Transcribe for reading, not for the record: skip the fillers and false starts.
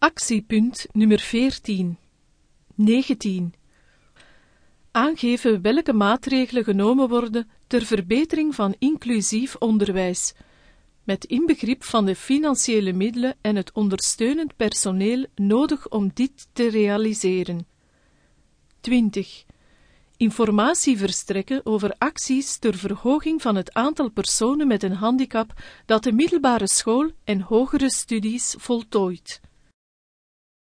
Actiepunt nummer 14. 19. Aangeven welke maatregelen genomen worden ter verbetering van inclusief onderwijs, met inbegrip van de financiële middelen en het ondersteunend personeel nodig om dit te realiseren. 20. Informatie verstrekken over acties ter verhoging van het aantal personen met een handicap dat de middelbare school en hogere studies voltooit.